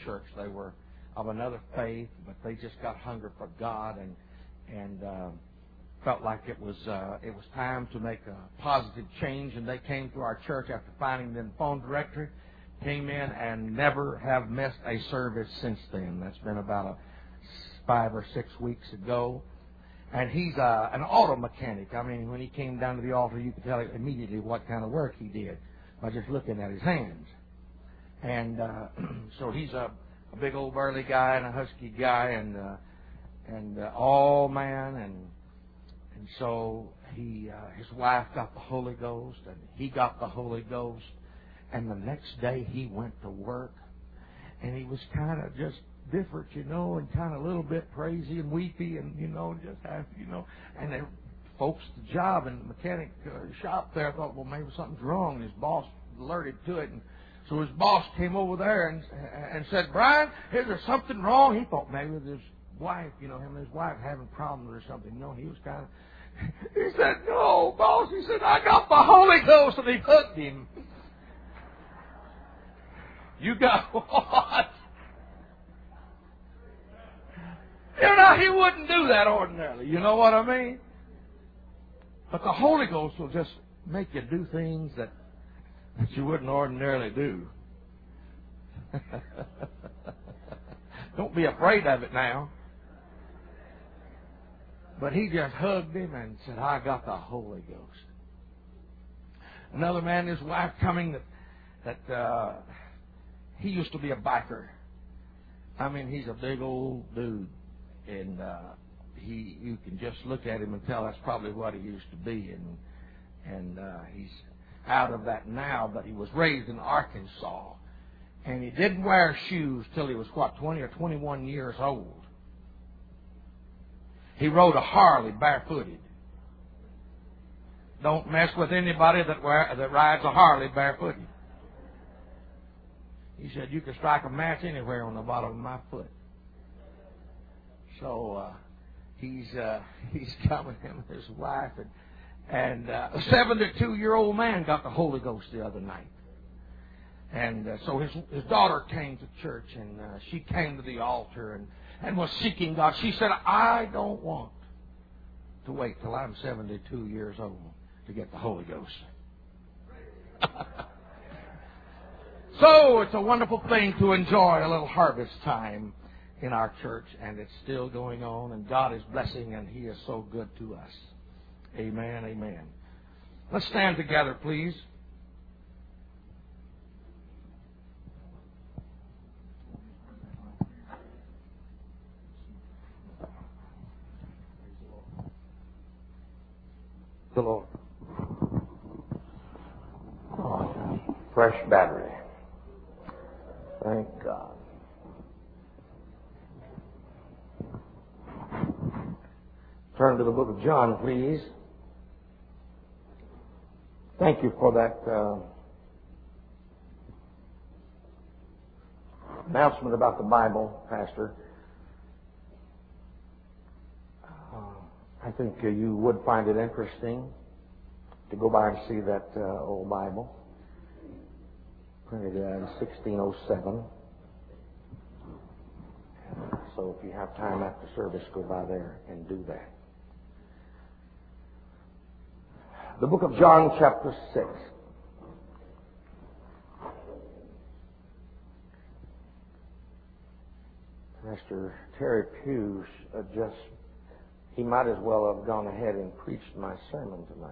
church. They were of another faith, but they just got hunger for God and felt like it was time to make a positive change. And they came to our church after finding the phone directory, came in, and never have missed a service since then. That's been about 5 or 6 weeks ago. And he's an auto mechanic. I mean, when he came down to the altar, you could tell immediately what kind of work he did by just looking at his hands. And so he's a big old burly guy and a husky guy and all man. And so his wife got the Holy Ghost and he got the Holy Ghost. And the next day he went to work and he was kind of just different, and kind of a little bit crazy and weepy and, just have, and the folks at the job and the mechanic shop there thought, well, maybe something's wrong. And his boss alerted to it. And so his boss came over there and said, Brian, is there something wrong? He thought maybe with his wife, him and his wife having problems or something. He was kind of, he said, no, boss. He said, I got the Holy Ghost. And he hugged him. You got what? He wouldn't do that ordinarily. You know what I mean? But the Holy Ghost will just make you do things that you wouldn't ordinarily do. Don't be afraid of it now. But he just hugged him and said, I got the Holy Ghost. Another man, his wife coming that he used to be a biker. I mean, he's a big old dude. And you can just look at him and tell that's probably what he used to be. And he's out of that now, but he was raised in Arkansas. And he didn't wear shoes till he was, 20 or 21 years old. He rode a Harley barefooted. Don't mess with anybody that rides a Harley barefooted. He said, you can strike a match anywhere on the bottom of my foot. So he's coming, him and his wife, and a 72-year-old man got the Holy Ghost the other night. And so his daughter came to church, and she came to the altar and was seeking God. She said, I don't want to wait till I'm 72 years old to get the Holy Ghost. So it's a wonderful thing to enjoy a little harvest time in our church, and it's still going on, and God is blessing, and He is so good to us. Amen, amen. Let's stand together, please. The Lord. Oh, fresh battery. Thank God. Turn to the book of John, please. Thank you for that announcement about the Bible, Pastor. I think you would find it interesting to go by and see that old Bible, printed in 1607. So if you have time after service, go by there and do that. The book of John, chapter 6. Pastor Terry Pugh he might as well have gone ahead and preached my sermon tonight.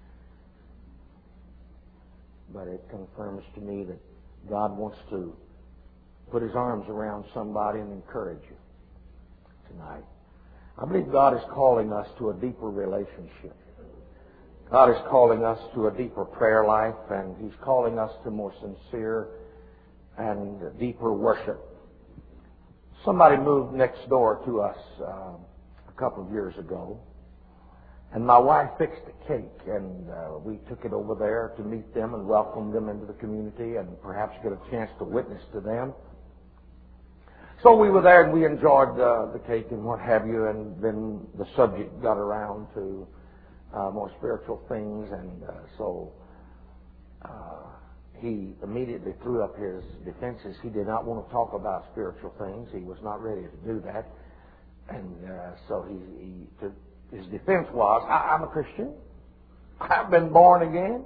But it confirms to me that God wants to put His arms around somebody and encourage you tonight. I believe God is calling us to a deeper relationship. God is calling us to a deeper prayer life, and He's calling us to more sincere and deeper worship. Somebody moved next door to us a couple of years ago, and my wife fixed a cake, and we took it over there to meet them and welcome them into the community and perhaps get a chance to witness to them. So we were there and we enjoyed the cake and what have you, and then the subject got around to more spiritual things, and so he immediately threw up his defenses. He did not want to talk about spiritual things. He was not ready to do that. And so his defense was, I'm a Christian. I've been born again.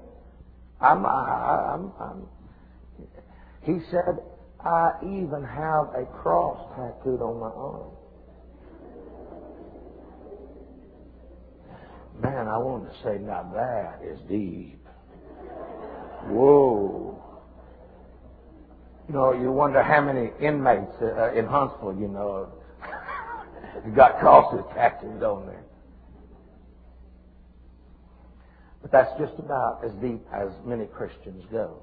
He said, I even have a cross tattooed on my arm. Man, I wanted to say, now that is deep. Whoa. You know, you wonder how many inmates in Huntsville, you know, got crosses tattooed on there. But that's just about as deep as many Christians go.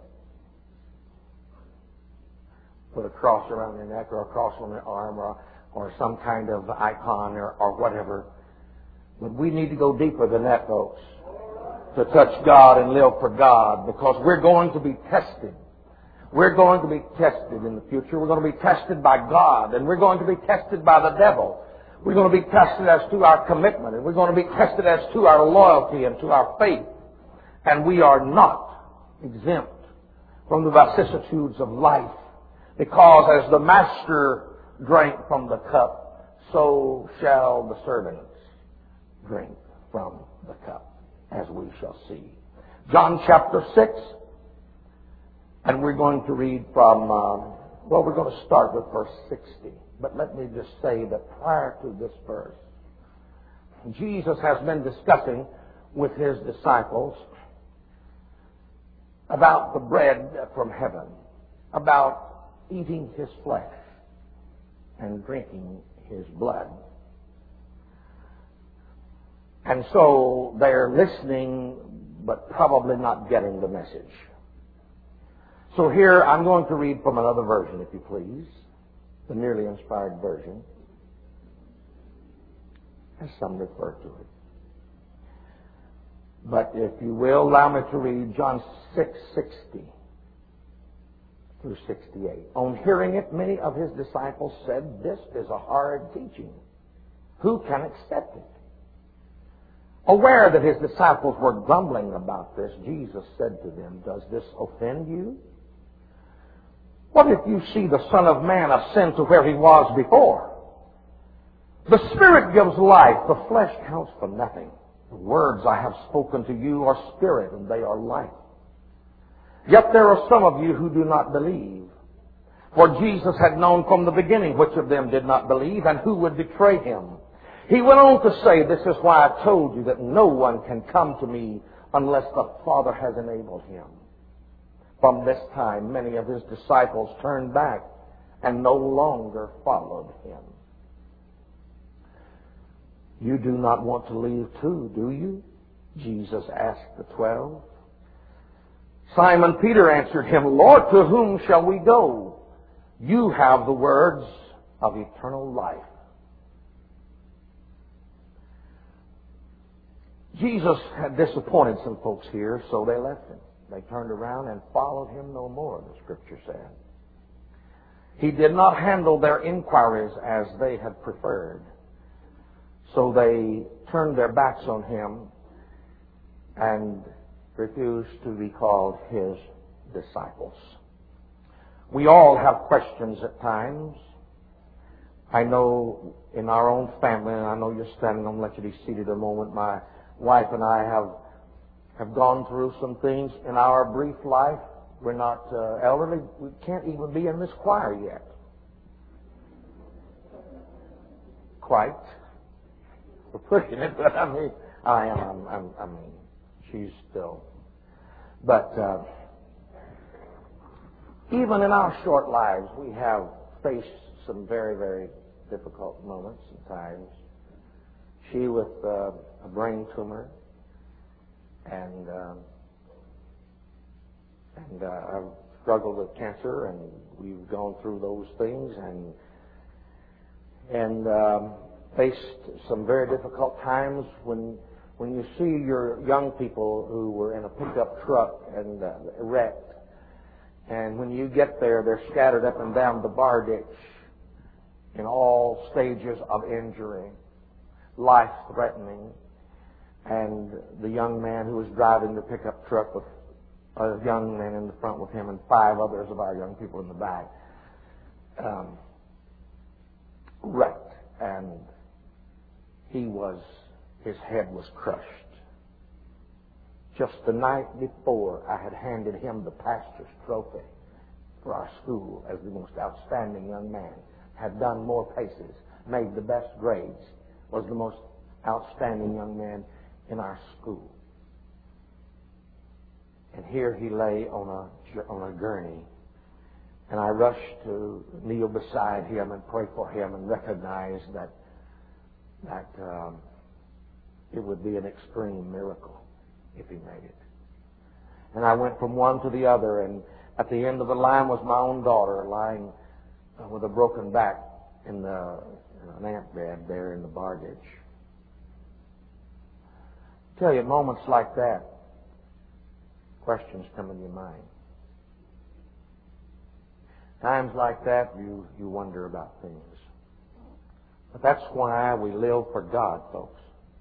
Put a cross around their neck or a cross on their arm or some kind of icon or whatever. But we need to go deeper than that, folks, to touch God and live for God, because we're going to be tested. We're going to be tested in the future. We're going to be tested by God, and we're going to be tested by the devil. We're going to be tested as to our commitment, and we're going to be tested as to our loyalty and to our faith. And we are not exempt from the vicissitudes of life, because as the master drank from the cup, so shall the servants drink from the cup, as we shall see. John chapter 6, and we're going to read from, we're going to start with verse 60. But let me just say that prior to this verse, Jesus has been discussing with his disciples about the bread from heaven, about eating his flesh and drinking his blood. And so they're listening, but probably not getting the message. So here I'm going to read from another version, if you please, the nearly inspired version, as some refer to it. But if you will, allow me to read John 6:60 through 68. On hearing it, many of his disciples said, "This is a hard teaching. Who can accept it?" Aware that his disciples were grumbling about this, Jesus said to them, "Does this offend you? What if you see the Son of Man ascend to where he was before? The Spirit gives life, the flesh counts for nothing. The words I have spoken to you are spirit, and they are life. Yet there are some of you who do not believe." For Jesus had known from the beginning which of them did not believe and who would betray him. He went on to say, "This is why I told you that no one can come to me unless the Father has enabled him." From this time, many of his disciples turned back and no longer followed him. "You do not want to leave too, do you?" Jesus asked the 12. Simon Peter answered him, "Lord, to whom shall we go? You have the words of eternal life." Jesus had disappointed some folks here, so they left him. They turned around and followed him no more, the Scripture said. He did not handle their inquiries as they had preferred. So they turned their backs on him and refused to be called his disciples. We all have questions at times. I know in our own family, and I know you're standing, I'm going to let you be seated a moment. My wife and I have gone through some things in our brief life. We're not elderly. We can't even be in this choir yet. Quite. We're pushing it, but I mean, she's still. But even in our short lives, we have faced some very, very difficult moments and times. She with a brain tumor, and I've struggled with cancer, and we've gone through those things, and faced some very difficult times when you see your young people who were in a pickup truck and wrecked, and when you get there, they're scattered up and down the bar ditch in all stages of injury, life-threatening. And the young man who was driving the pickup truck with a young man in the front with him and 5 others of our young people in the back, wrecked, and his head was crushed. Just the night before, I had handed him the pastor's trophy for our school as the most outstanding young man. Had done more paces, made the best grades, was the most outstanding young man in our school. And here he lay on a gurney, and I rushed to kneel beside him and pray for him and recognize that it would be an extreme miracle if he made it. And I went from one to the other, and at the end of the line was my own daughter lying with a broken back in an ant bed there in the bar ditch. I tell you, moments like that, questions come in your mind. Times like that, you wonder about things. But that's why we live for God, folks.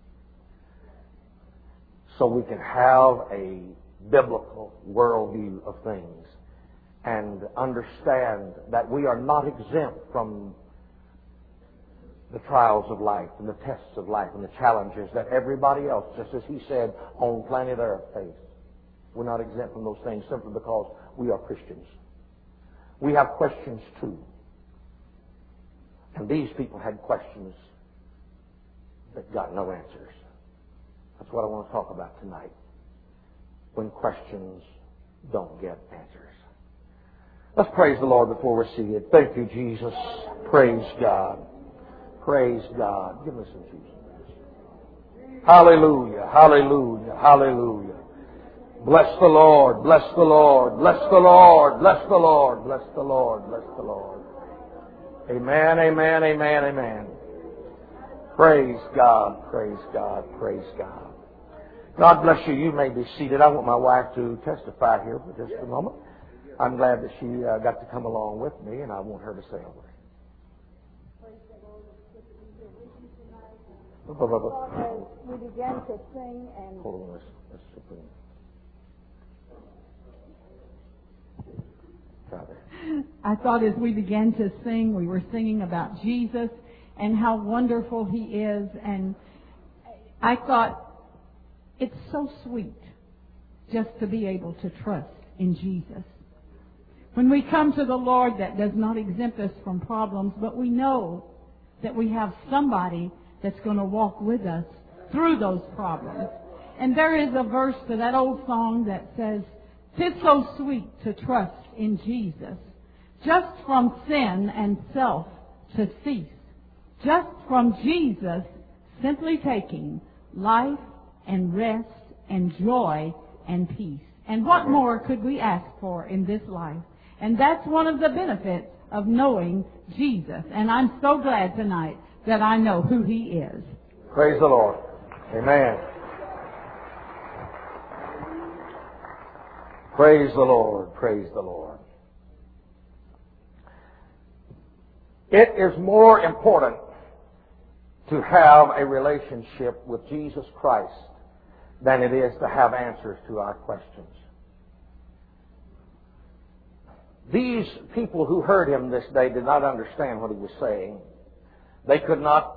So we can have a biblical worldview of things and understand that we are not exempt from the trials of life and the tests of life and the challenges that everybody else, just as he said, on planet Earth face. We're not exempt from those things simply because we are Christians. We have questions too. And these people had questions that got no answers. That's what I want to talk about tonight. When questions don't get answers. Let's praise the Lord before we're seated. Thank you, Jesus. Praise God. Praise God. Give me some Jesus. Hallelujah. Hallelujah. Hallelujah. Bless the Lord. Bless the Lord. Bless the Lord. Bless the Lord. Bless the Lord. Bless the Lord. Amen. Amen. Amen. Amen. Praise God. Praise God. Praise God. God bless you. You may be seated. I want my wife to testify here for just a moment. I'm glad that she got to come along with me, and I want her to say a word. We began to sing and... Hold on, let's I thought as we began to sing, we were singing about Jesus and how wonderful He is, and I thought it's so sweet just to be able to trust in Jesus. When we come to the Lord, that does not exempt us from problems, but we know that we have somebody that's going to walk with us through those problems. And there is a verse to that old song that says, "'Tis so sweet to trust in Jesus, just from sin and self to cease, just from Jesus simply taking life and rest and joy and peace." And what more could we ask for in this life? And that's one of the benefits of knowing Jesus. And I'm so glad tonight that I know who He is. Praise the Lord. Amen. Praise the Lord. Praise the Lord. It is more important to have a relationship with Jesus Christ than it is to have answers to our questions. These people who heard Him this day did not understand what He was saying. They could not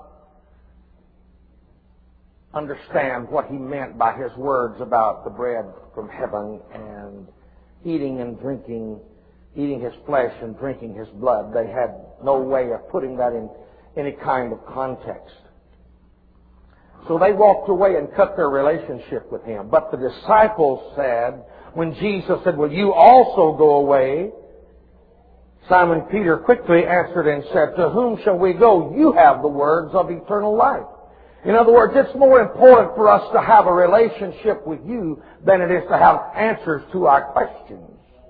understand what He meant by His words about the bread from heaven and eating and drinking, eating His flesh and drinking His blood. They had no way of putting that in any kind of context. So they walked away and cut their relationship with Him. But the disciples said, when Jesus said, "Will you also go away?" Simon Peter quickly answered and said, "To whom shall we go? You have the words of eternal life." In other words, it's more important for us to have a relationship with you than it is to have answers to our questions.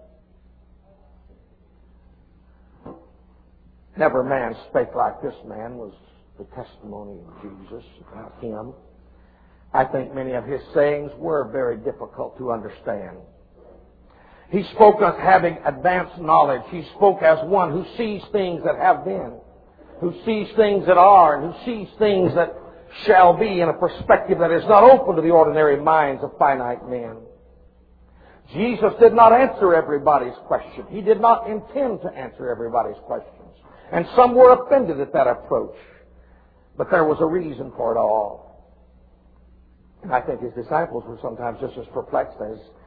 Never man spake like this man was the testimony of Jesus about Him. I think many of His sayings were very difficult to understand. He spoke as having advanced knowledge. He spoke as one who sees things that have been, who sees things that are, and who sees things that shall be in a perspective that is not open to the ordinary minds of finite men. Jesus did not answer everybody's question. He did not intend to answer everybody's questions. And some were offended at that approach. But there was a reason for it all. And I think his disciples were sometimes just as perplexed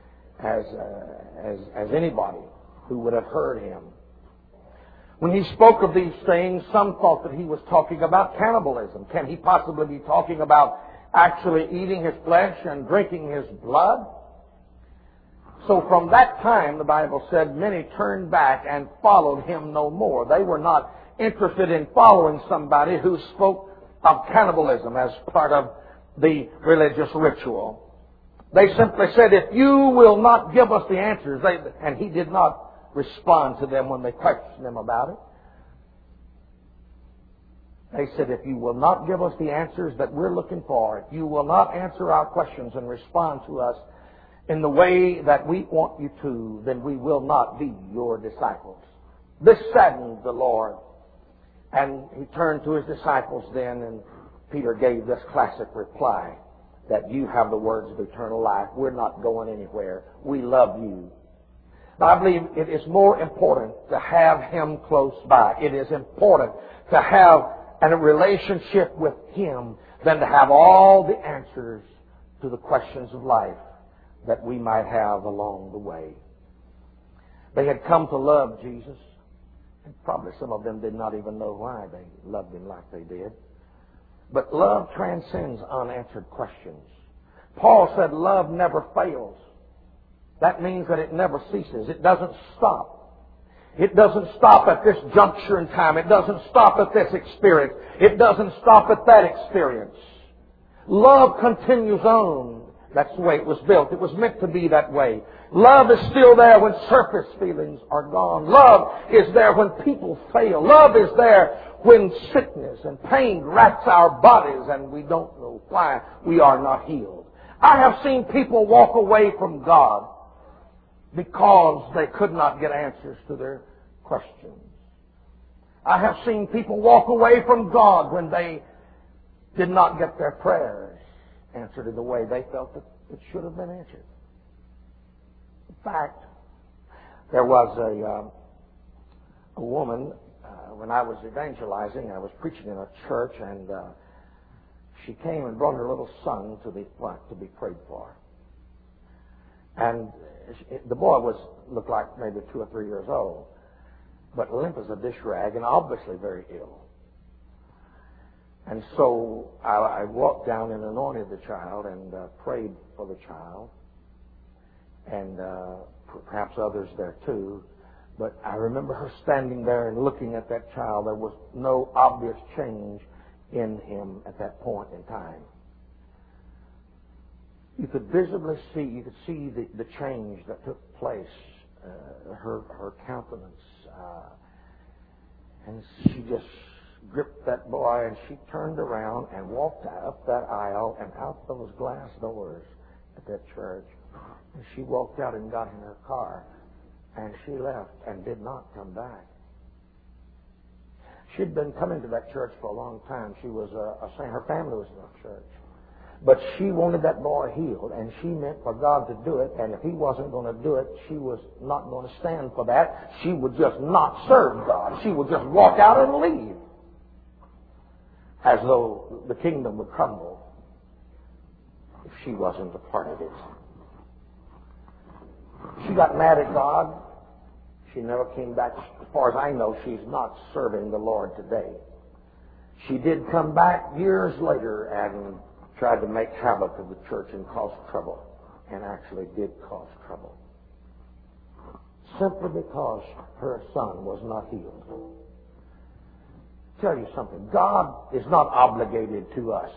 as anybody who would have heard him. When he spoke of these things, some thought that he was talking about cannibalism. Can he possibly be talking about actually eating his flesh and drinking his blood? So from that time, the Bible said, many turned back and followed him no more. They were not interested in following somebody who spoke of cannibalism as part of the religious ritual. They simply said, if you will not give us the answers, and he did not respond to them when they questioned him about it. They said, if you will not give us the answers that we're looking for, if you will not answer our questions and respond to us in the way that we want you to, then we will not be your disciples. This saddened the Lord. And he turned to his disciples then, and Peter gave this classic reply, that you have the words of eternal life. We're not going anywhere. We love you. Now, I believe it is more important to have him close by. It is important to have a relationship with him than to have all the answers to the questions of life that we might have along the way. They had come to love Jesus, and probably some of them did not even know why they loved him like they did. But love transcends unanswered questions. Paul said love never fails. That means that it never ceases. It doesn't stop. It doesn't stop at this juncture in time. It doesn't stop at this experience. It doesn't stop at that experience. Love continues on. That's the way it was built. It was meant to be that way. Love is still there when surface feelings are gone. Love is there when people fail. Love is there when sickness and pain racks our bodies and we don't know why we are not healed. I have seen people walk away from God because they could not get answers to their questions. I have seen people walk away from God when they did not get their prayers answered in the way they felt that it should have been answered. In fact, there was a woman, when I was evangelizing, I was preaching in a church, and she came and brought her little son to the front to be prayed for. And the boy looked like maybe 2 or 3 years old, but limp as a dish rag and obviously very ill. And so I walked down and anointed the child and prayed for the child, and perhaps others there too. But I remember her standing there and looking at that child. There was no obvious change in him at that point in time. You could visibly see, you could see the change that took place, her countenance. And she just gripped that boy, and she turned around and walked up that aisle and out those glass doors at that church. And she walked out and got in her car, and she left and did not come back. She'd been coming to that church for a long time. She was a saint. Her family was in that church. But she wanted that boy healed, and she meant for God to do it, and if he wasn't going to do it, she was not going to stand for that. She would just not serve God. She would just walk out and leave, as though the kingdom would crumble if she wasn't a part of it. She got mad at God. She never came back. As far as I know, she's not serving the Lord today. She did come back years later and tried to make havoc of the church and cause trouble, and actually did cause trouble, simply because her son was not healed. I'll tell you something. God is not obligated to us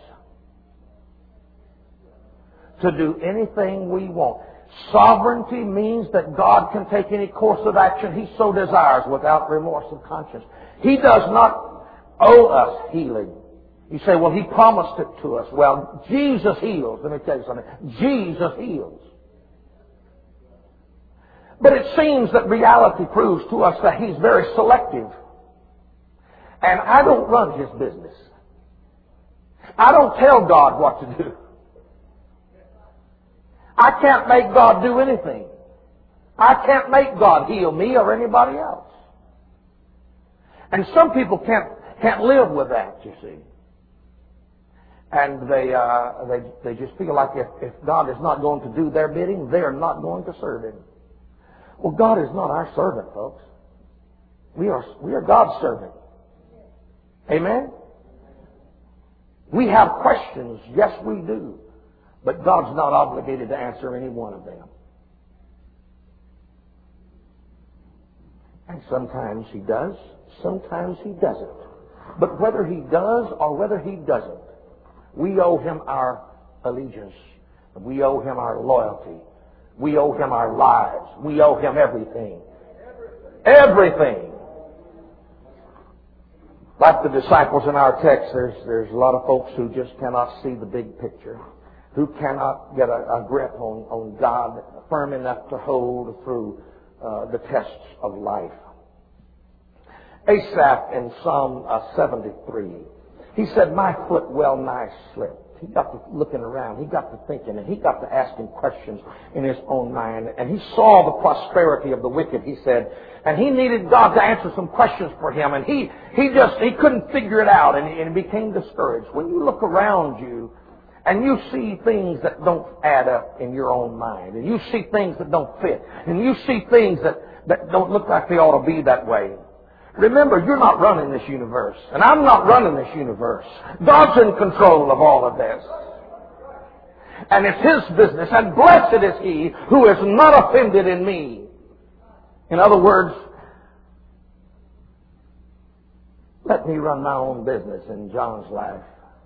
to do anything we want. Sovereignty means that God can take any course of action He so desires without remorse of conscience. He does not owe us healing. You say, well, He promised it to us. Well, Jesus heals. Let me tell you something. Jesus heals. But it seems that reality proves to us that He's very selective. And I don't run His business. I don't tell God what to do. I can't make God do anything. I can't make God heal me or anybody else. And some people can't live with that, you see. And they just feel like if God is not going to do their bidding, they are not going to serve Him. Well, God is not our servant, folks. We are God's servant. Amen? We have questions. Yes, we do. But God's not obligated to answer any one of them. And sometimes He does, sometimes He doesn't. But whether He does or whether He doesn't, we owe Him our allegiance. We owe Him our loyalty. We owe Him our lives. We owe Him everything. Everything. Like the disciples in our text, there's a lot of folks who just cannot see the big picture, who cannot get a grip on God firm enough to hold through the tests of life. Asaph in Psalm 73, he said, "My foot well nigh slipped." He got to looking around, he got to thinking, and he got to asking questions in his own mind. And he saw the prosperity of the wicked, he said, and he needed God to answer some questions for him. And he couldn't figure it out, and he became discouraged. When you look around you and you see things that don't add up in your own mind, and you see things that don't fit, and you see things that don't look like they ought to be that way, remember, you're not running this universe, and I'm not running this universe. God's in control of all of this. And it's His business, and blessed is he who is not offended in me. In other words, let me run my own business in John's life,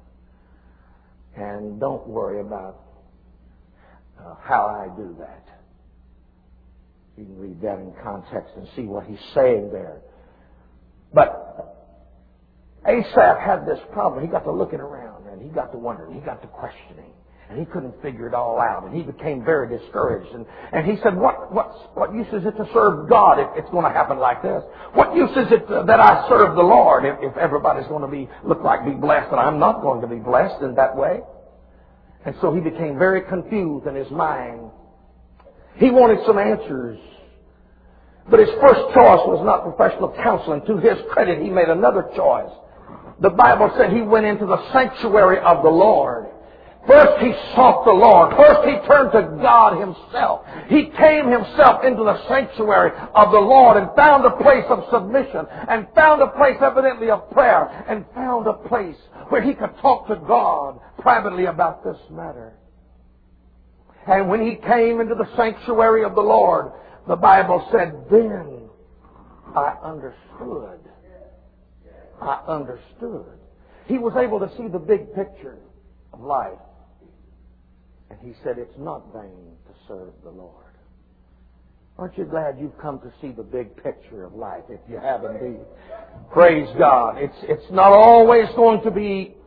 and don't worry about how I do that. You can read that in context and see what he's saying there. But Asaph had this problem. He got to looking around, and he got to wondering, he got to questioning, and he couldn't figure it all out, and he became very discouraged. And he said, what use is it to serve God if it's going to happen like this? What use is it that I serve the Lord if everybody's going to be blessed, and I'm not going to be blessed in that way? And so he became very confused in his mind. He wanted some answers. But his first choice was not professional counseling. To his credit, he made another choice. The Bible said he went into the sanctuary of the Lord. First he sought the Lord. First he turned to God Himself. He came himself into the sanctuary of the Lord and found a place of submission, and found a place evidently of prayer, and found a place where he could talk to God privately about this matter. And when he came into the sanctuary of the Lord, the Bible said, then I understood. I understood. He was able to see the big picture of life. And he said, it's not vain to serve the Lord. Aren't you glad you've come to see the big picture of life, if you have indeed? Praise God. It's not always going to be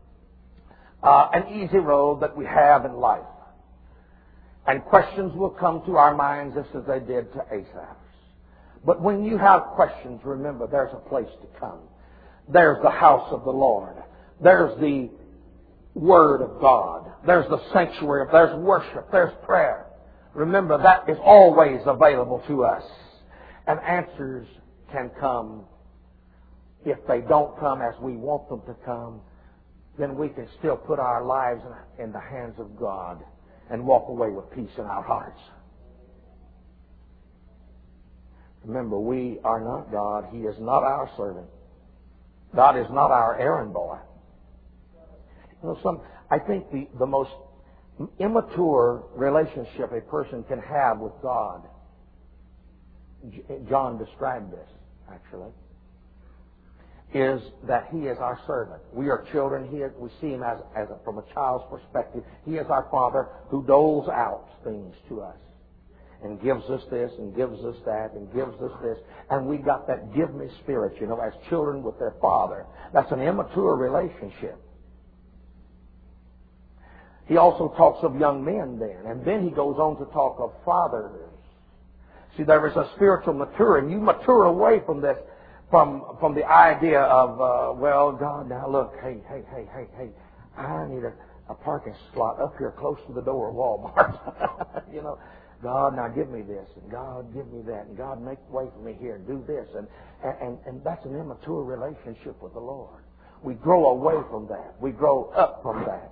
an easy road that we have in life. And questions will come to our minds just as they did to Asaph's. But when you have questions, remember, there's a place to come. There's the house of the Lord. There's the Word of God. There's the sanctuary. There's worship. There's prayer. Remember, that is always available to us. And answers can come. If they don't come as we want them to come, then we can still put our lives in the hands of God and walk away with peace in our hearts. Remember, we are not God. He is not our servant. God is not our errand boy. You know, I think the most immature relationship a person can have with God, John described this, actually, is that He is our servant. We are children. We see Him from a child's perspective. He is our Father who doles out things to us and gives us this and gives us that and gives us this. And we got that give me spirit, as children with their Father. That's an immature relationship. He also talks of young men then. And then he goes on to talk of fathers. See, there is a spiritual maturing. You mature away from this, from the idea of, well, God, now look, hey, I need a parking slot up here close to the door of Walmart. God, now give me this, and God, give me that, and God, make way for me here, and do this. And that's an immature relationship with the Lord. We grow away from that. We grow up from that.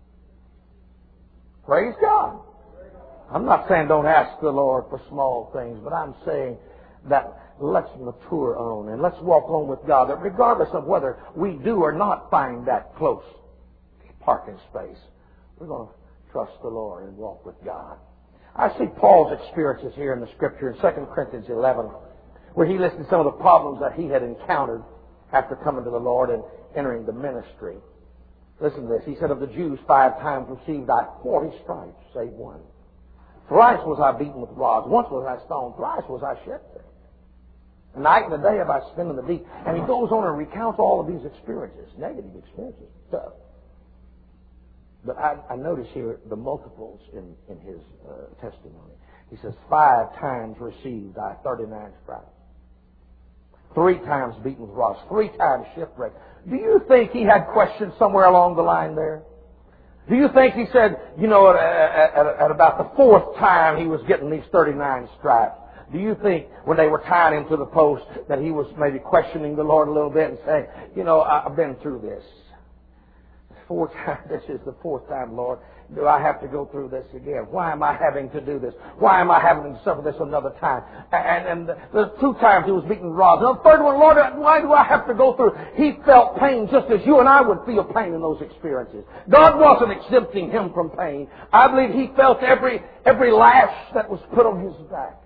Praise God. I'm not saying don't ask the Lord for small things, but I'm saying that let's mature on and let's walk on with God, that regardless of whether we do or not find that close parking space, we're going to trust the Lord and walk with God. I see Paul's experiences here in the Scripture in 2 Corinthians 11, where he listed some of the problems that he had encountered after coming to the Lord and entering the ministry. Listen to this. He said, of the Jews 5 times received I 40 stripes, save one. Thrice was I beaten with rods. Once was I stoned. Thrice was I shipwrecked. Night and a day have I spent in the deep. And he goes on and recounts all of these experiences, negative experiences, tough. But I notice here the multiples in his testimony. He says, 5 times received I 39 stripes. 3 times beaten with rods. 3 times shipwrecked. Do you think he had questions somewhere along the line there? Do you think he said, at about the 4th time he was getting these 39 stripes? Do you think when they were tying him to the post that he was maybe questioning the Lord a little bit and saying, I've been through this. 4 times, this is the 4th time, Lord. Do I have to go through this again? Why am I having to do this? Why am I having to suffer this another time? And the 2 times he was beaten with rods. And the 3rd one, Lord, why do I have to go through? He felt pain just as you and I would feel pain in those experiences. God wasn't exempting him from pain. I believe he felt every lash that was put on his back.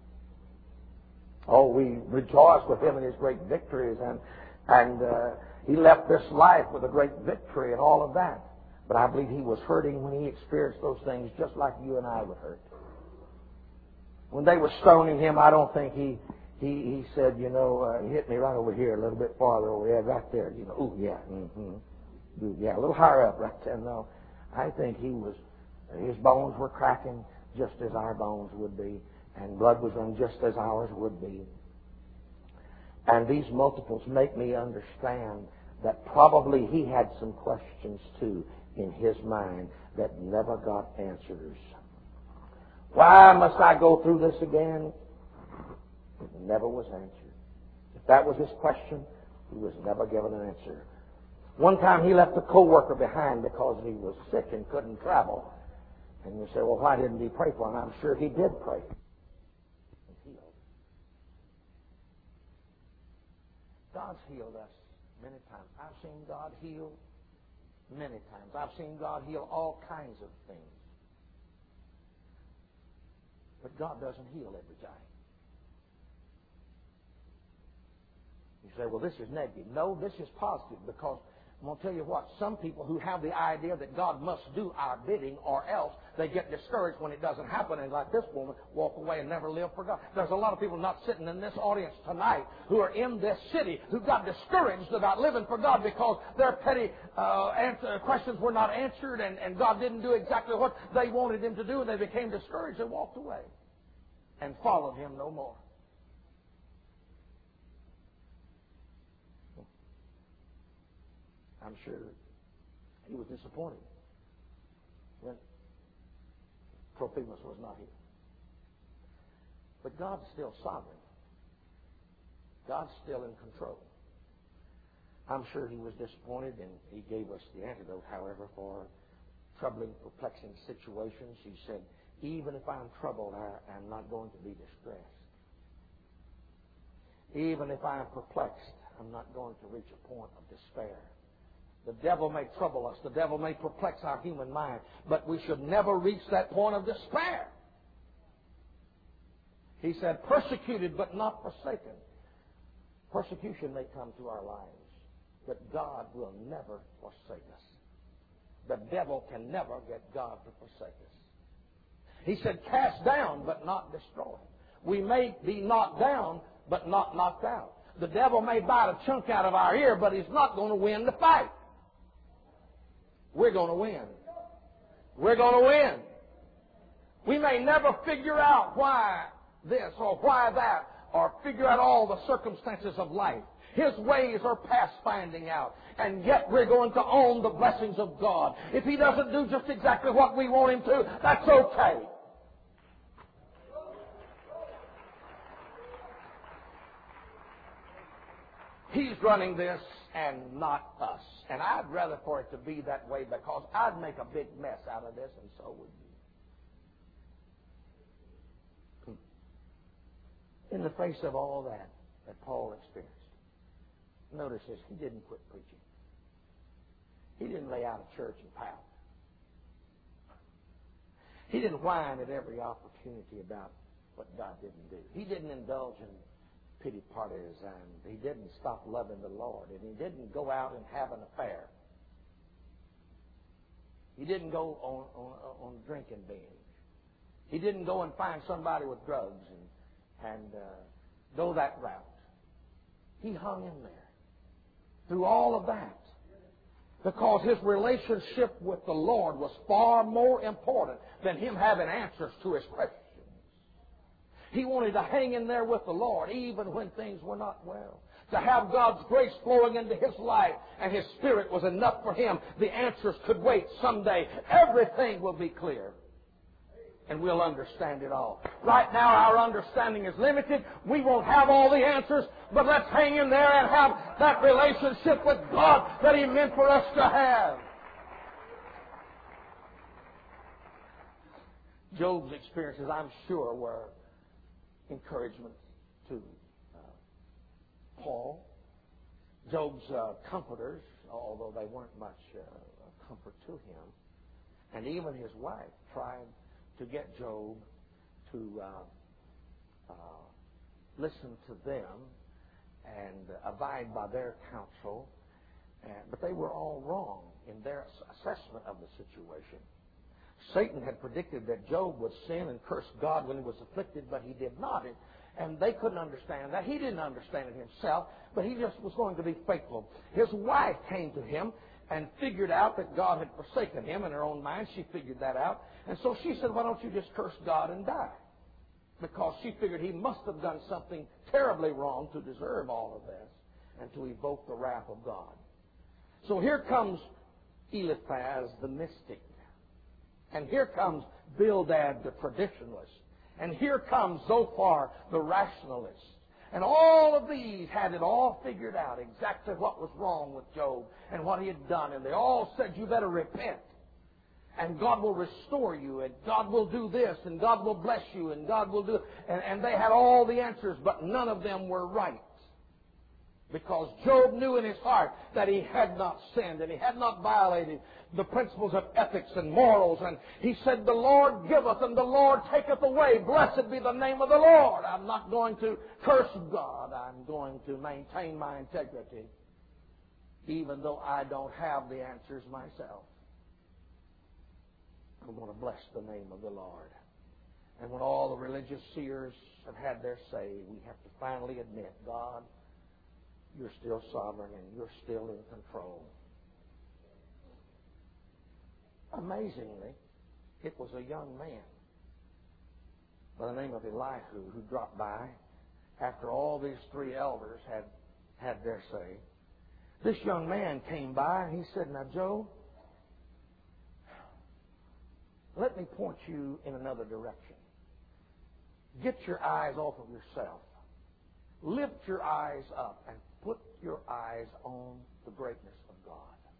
Oh, we rejoice with him in his great victories, and he left this life with a great victory and all of that. But I believe he was hurting when he experienced those things just like you and I would hurt. When they were stoning him, I don't think he said, he hit me right over here, a little bit farther over here, right there. Ooh, yeah, yeah, a little higher up right there. No, I think his bones were cracking just as our bones would be, and blood was running just as ours would be. And these multiples make me understand that probably he had some questions too in his mind that never got answers. Why must I go through this again? It never was answered. If that was his question, he was never given an answer. One time he left a co-worker behind because he was sick and couldn't travel. And you say, well, why didn't he pray for him? I'm sure he did pray. God's healed us many times. I've seen God heal many times. I've seen God heal all kinds of things. But God doesn't heal every time. You say, well, this is negative. No, this is positive, because I'm going to tell you what, some people who have the idea that God must do our bidding or else they get discouraged when it doesn't happen, and like this woman, walk away and never live for God. There's a lot of people not sitting in this audience tonight who are in this city who got discouraged about living for God because their petty questions were not answered, and God didn't do exactly what they wanted Him to do, and they became discouraged and walked away and followed Him no more. I'm sure he was disappointed when Trophimus was not here. But God's still sovereign. God's still in control. I'm sure he was disappointed, and he gave us the antidote, however, for troubling, perplexing situations. He said, even if I'm troubled, I'm not going to be distressed. Even if I'm perplexed, I'm not going to reach a point of despair. The devil may trouble us. The devil may perplex our human mind. But we should never reach that point of despair. He said, persecuted but not forsaken. Persecution may come to our lives, but God will never forsake us. The devil can never get God to forsake us. He said, cast down but not destroyed. We may be knocked down but not knocked out. The devil may bite a chunk out of our ear, but he's not going to win the fight. We're going to win. We're going to win. We may never figure out why this or why that, or figure out all the circumstances of life. His ways are past finding out. And yet we're going to own the blessings of God. If He doesn't do just exactly what we want Him to, that's okay. He's running this and not us. And I'd rather for it to be that way because I'd make a big mess out of this, and so would you. In the face of all that Paul experienced, notice this, he didn't quit preaching. He didn't lay out a church and pout. He didn't whine at every opportunity about what God didn't do. He didn't indulge in pity parties, and he didn't stop loving the Lord, and he didn't go out and have an affair. He didn't go on drinking binge. He didn't go and find somebody with drugs and go that route. He hung in there through all of that because his relationship with the Lord was far more important than him having answers to his questions. He wanted to hang in there with the Lord even when things were not well. To have God's grace flowing into his life and his Spirit was enough for him. The answers could wait someday. Everything will be clear. And we'll understand it all. Right now our understanding is limited. We won't have all the answers, but let's hang in there and have that relationship with God that He meant for us to have. Job's experiences, I'm sure, were encouragement to Paul. Job's comforters, although they weren't much comfort to him, and even his wife tried to get Job to listen to them and abide by their counsel, but they were all wrong in their assessment of the situation. Satan had predicted that Job would sin and curse God when he was afflicted, but he did not. And they couldn't understand that. He didn't understand it himself, but he just was going to be faithful. His wife came to him and figured out that God had forsaken him. In her own mind, she figured that out. And so she said, why don't you just curse God and die? Because she figured he must have done something terribly wrong to deserve all of this and to evoke the wrath of God. So here comes Eliphaz the mystic. And here comes Bildad the traditionalist. And here comes Zophar the rationalist. And all of these had it all figured out, exactly what was wrong with Job and what he had done. And they all said, you better repent. And God will restore you. And God will do this. And God will bless you. And God will do... And they had all the answers, but none of them were right. Because Job knew in his heart that he had not sinned and he had not violated the principles of ethics and morals. And he said, the Lord giveth and the Lord taketh away. Blessed be the name of the Lord. I'm not going to curse God. I'm going to maintain my integrity, even though I don't have the answers myself. I'm going to bless the name of the Lord. And when all the religious seers have had their say, we have to finally admit, God, you're still sovereign and you're still in control. Amazingly, it was a young man by the name of Elihu who dropped by after all these three elders had their say. This young man came by and he said, now, Job, let me point you in another direction. Get your eyes off of yourself. Lift your eyes up and put your eyes on the greatness of God.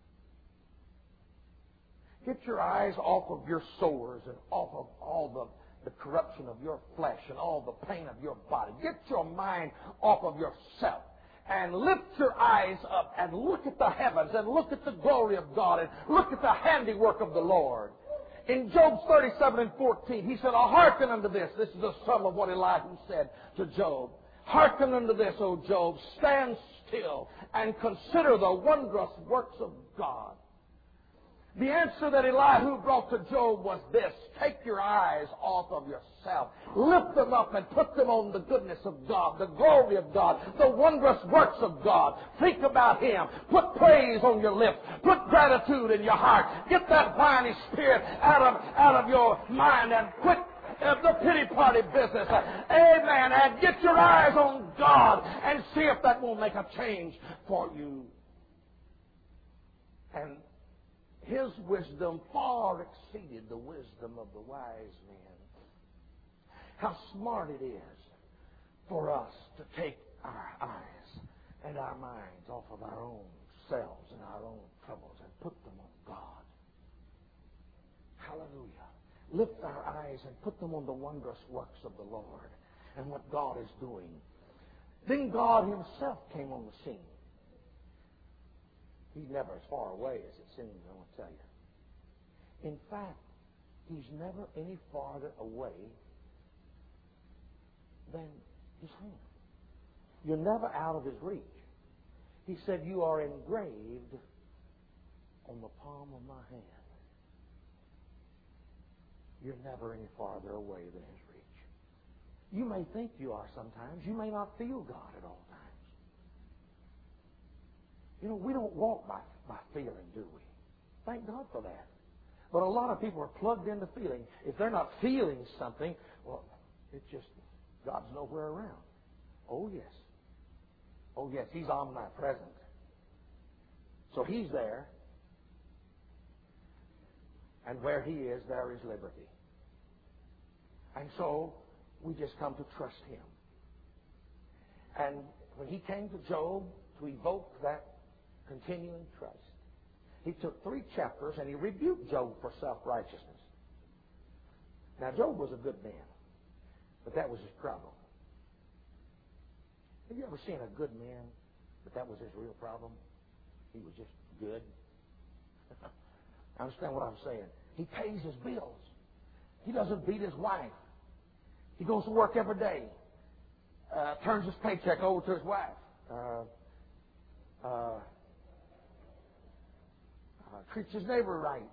Get your eyes off of your sores and off of all the corruption of your flesh and all the pain of your body. Get your mind off of yourself and lift your eyes up and look at the heavens and look at the glory of God and look at the handiwork of the Lord. In Job 37 and 14, he said, hearken unto this. This is the sum of what Elihu said to Job. Hearken unto this, O Job, stand still and consider the wondrous works of God. The answer that Elihu brought to Job was this: take your eyes off of yourself. Lift them up and put them on the goodness of God, the glory of God, the wondrous works of God. Think about Him. Put praise on your lips. Put gratitude in your heart. Get that whiny spirit out of your mind and quit the pity party business. Amen. And get your eyes on God and see if that will make a change for you. And his wisdom far exceeded the wisdom of the wise men. How smart it is for us to take our eyes and our minds off of our own selves and our own troubles and put them on God. Hallelujah. Lift our eyes and put them on the wondrous works of the Lord and what God is doing. Then God Himself came on the scene. He's never as far away as it seems, I want to tell you. In fact, He's never any farther away than His hand. You're never out of His reach. He said, you are engraved on the palm of my hand. You're never any farther away than His reach. You may think you are sometimes. You may not feel God at all times. You know, we don't walk by feeling, do we? Thank God for that. But a lot of people are plugged into feeling. If they're not feeling something, well, it's just, God's nowhere around. Oh, yes. Oh, yes, He's omnipresent. So He's there. And where He is, there is liberty. And so we just come to trust Him. And when He came to Job to evoke that continuing trust, He took 3 chapters and He rebuked Job for self-righteousness. Now, Job was a good man, but that was his problem. Have you ever seen a good man, but that was his real problem? He was just good. Understand what I'm saying? He pays his bills. He doesn't beat his wife. He goes to work every day. Turns his paycheck over to his wife. Treats his neighbor right.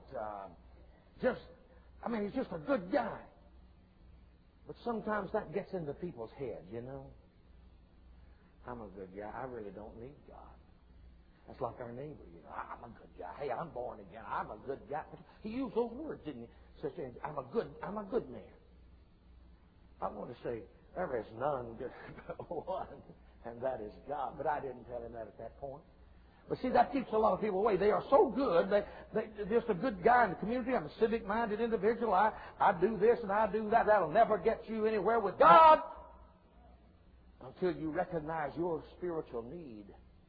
He's just a good guy. But sometimes that gets into people's heads, you know. I'm a good guy. I really don't need God. That's like our neighbor, you know. I'm a good guy. Hey, I'm born again. I'm a good guy. He used those words, didn't he? Such as, I'm a good man. I want to say, there is none good but one, and that is God. But I didn't tell him that at that point. But see, that keeps a lot of people away. They are so good. They're just a good guy in the community. I'm a civic-minded individual. I do this and I do that. That'll never get you anywhere with God until you recognize your spiritual need.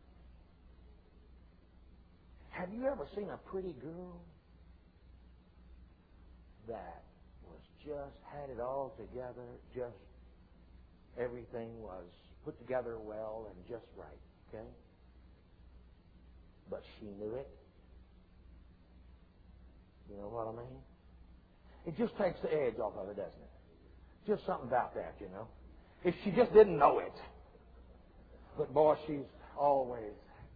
Have you ever seen a pretty girl that was just had it all together, just everything was put together well and just right, okay? But she knew it. You know what I mean? It just takes the edge off of it, doesn't it? Just something about that, you know. If she just didn't know it. But boy, she's always,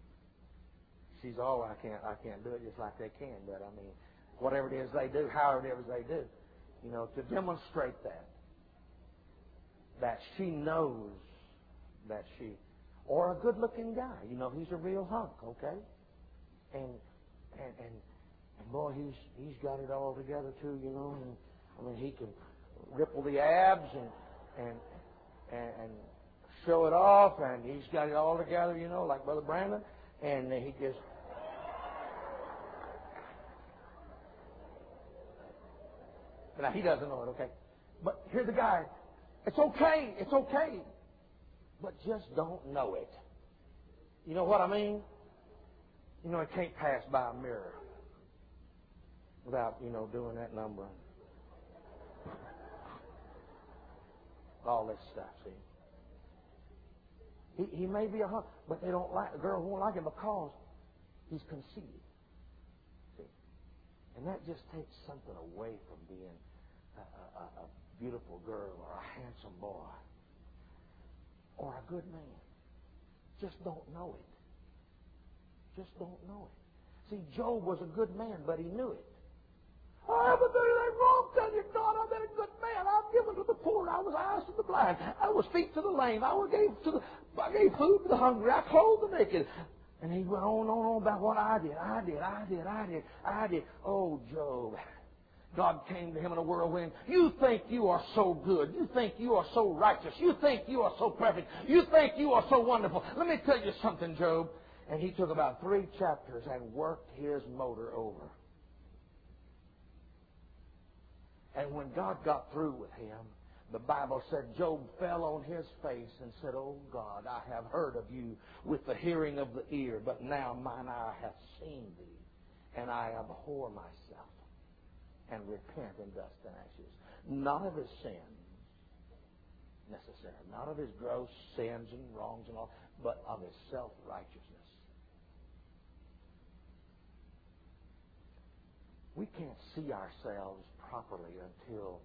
I can't do it just like they can, but I mean, whatever it is they do, however it is they do, you know, to demonstrate that she knows that she, or a good-looking guy, you know, he's a real hunk, okay? And boy, he's got it all together too, you know. And I mean, he can ripple the abs and show it off, and he's got it all together, you know, like Brother Brandon. And he just now he doesn't know it, okay. But here's the guy. It's okay, but just don't know it. You know what I mean? You know, it can't pass by a mirror without, you know, doing that number. All this stuff, see. He may be a hunk, but they don't like, the girls won't like him because he's conceited. See? And that just takes something away from being a beautiful girl or a handsome boy or a good man. Just don't know it. Just don't know it. See, Job was a good man, but he knew it. I haven't done anything wrong, tell you, God. I've been a good man. I've given to the poor. I was eyes to the blind. I was feet to the lame. I gave food to the hungry. I clothed the naked. And he went on about what I did. Oh, Job. God came to him in a whirlwind. You think you are so good. You think you are so righteous. You think you are so perfect. You think you are so wonderful. Let me tell you something, Job. And he took about 3 chapters and worked his motor over. And when God got through with him, The Bible said Job fell on his face and said, "Oh God, I have heard of you with the hearing of the ear, but now mine eye hath seen thee, and I abhor myself and repent in dust and ashes." Not of his sins necessarily, not of his gross sins and wrongs and all, but of his self-righteousness. We can't see ourselves properly until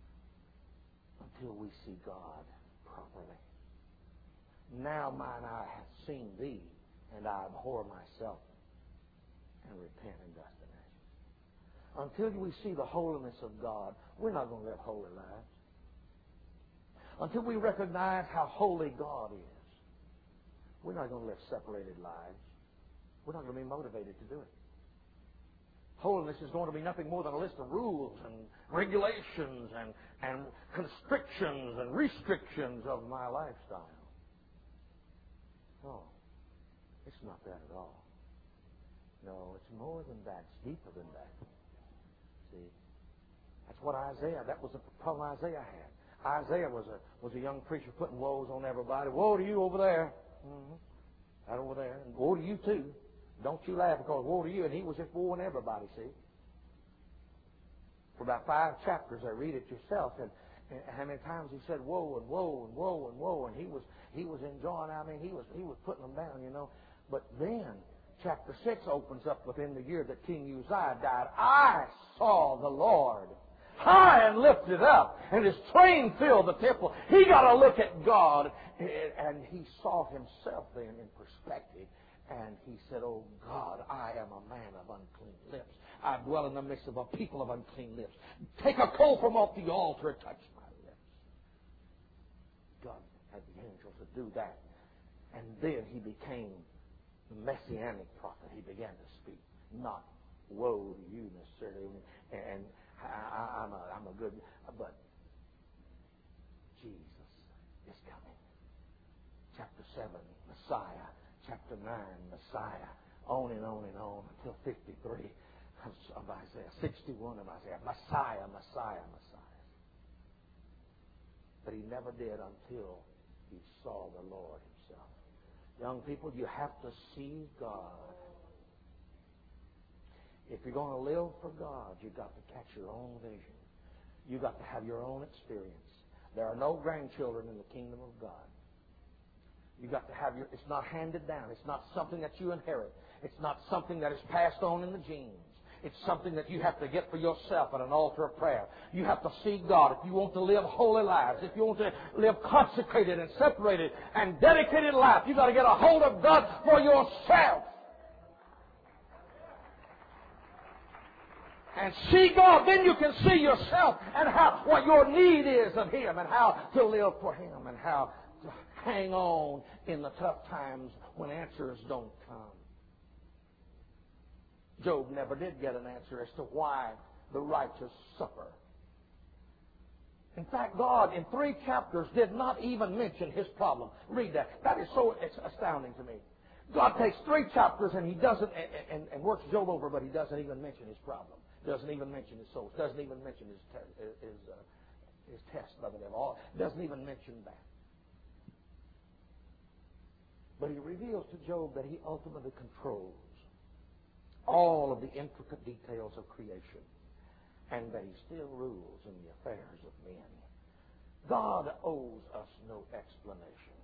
we see God properly. Now mine eye hath seen thee, and I abhor myself and repent in dust and ashes. Until we see the holiness of God, we're not going to live holy lives. Until we recognize how holy God is, we're not going to live separated lives. We're not going to be motivated to do it. Holiness is going to be nothing more than a list of rules and regulations and constrictions and restrictions of my lifestyle. No, it's not that at all. No, it's more than that. It's deeper than that. See, that's what that was the problem Isaiah had. Isaiah was a young preacher putting woes on everybody. Woe to you over there. Mm-hmm. Right over there. And woe to you too. Don't you laugh, because woe to you. And he was just woeing everybody, see. For about 5 chapters, I read it yourself. And how many times he said woe and woe and woe and woe. And he was enjoying, he was putting them down, you know. But then, chapter 6 opens up within the year that King Uzziah died. I saw the Lord high and lifted up, and his train filled the temple. He got a look at God, and he saw himself then in perspective. And he said, "Oh God, I am a man of unclean lips. I dwell in the midst of a people of unclean lips. Take a coal from off the altar and touch my lips." God had the angel to do that. And then he became the messianic prophet. He began to speak, not woe to you necessarily, and I'm a good, but Jesus is coming. Chapter 7, Messiah. Chapter 9, Messiah. On and on and on until 53 of Isaiah. 61 of Isaiah. Messiah, Messiah, Messiah. But he never did until he saw the Lord himself. Young people, you have to see God. If you're going to live for God, you've got to catch your own vision. You've got to have your own experience. There are no grandchildren in the kingdom of God. You've got to have it's not handed down. It's not something that you inherit. It's not something that is passed on in the genes. It's something that you have to get for yourself at an altar of prayer. You have to see God. If you want to live holy lives, if you want to live consecrated and separated and dedicated life, you've got to get a hold of God for yourself. And see God, then you can see yourself and what your need is of Him and how to live for Him and how to hang on in the tough times when answers don't come. Job never did get an answer as to why the righteous suffer. In fact, God in 3 chapters did not even mention his problem. Read that. That is so astounding to me. God takes 3 chapters and He doesn't and works Job over, but He doesn't even mention his problem. Doesn't even mention his soul. Doesn't even mention his test by the devil. Doesn't even mention that. But He reveals to Job that He ultimately controls all of the intricate details of creation and that He still rules in the affairs of men. God owes us no explanation.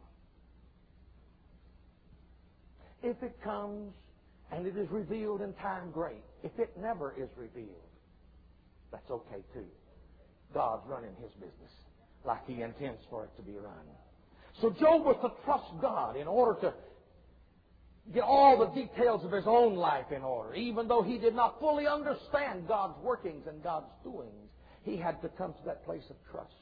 If it comes and it is revealed in time, great. If it never is revealed, that's okay too. God's running His business like He intends for it to be run. So Job was to trust God in order to get all the details of his own life in order. Even though he did not fully understand God's workings and God's doings, he had to come to that place of trust.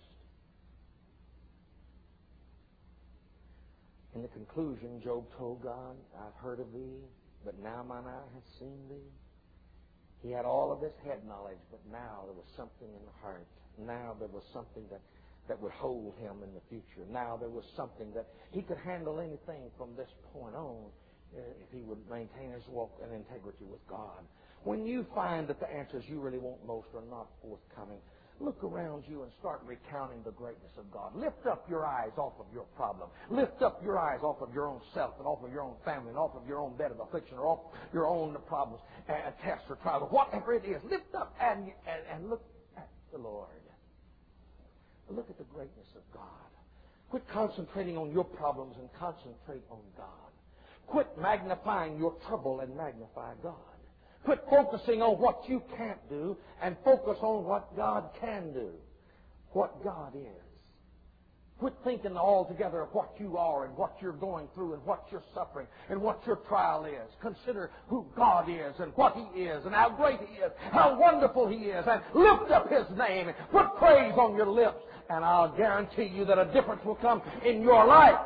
In the conclusion, Job told God, "I've heard of thee, but now mine eye hath seen thee." He had all of this head knowledge, but now there was something in the heart. Now there was something that would hold him in the future. Now there was something that he could handle anything from this point on if he would maintain his walk and integrity with God. When you find that the answers you really want most are not forthcoming, Look around you and start recounting the greatness of God. Lift up your eyes off of your problem. Lift up your eyes off of your own self and off of your own family and off of your own bed of affliction or off your own problems and tests or trials or whatever it is. Lift up and look at the Lord. Look at the greatness of God. Quit concentrating on your problems and concentrate on God. Quit magnifying your trouble and magnify God. Quit focusing on what you can't do and focus on what God can do, what God is. Quit thinking altogether of what you are and what you're going through and what you're suffering and what your trial is. Consider who God is and what He is and how great He is, how wonderful He is, and lift up His name and put praise on your lips, and I'll guarantee you that a difference will come in your life.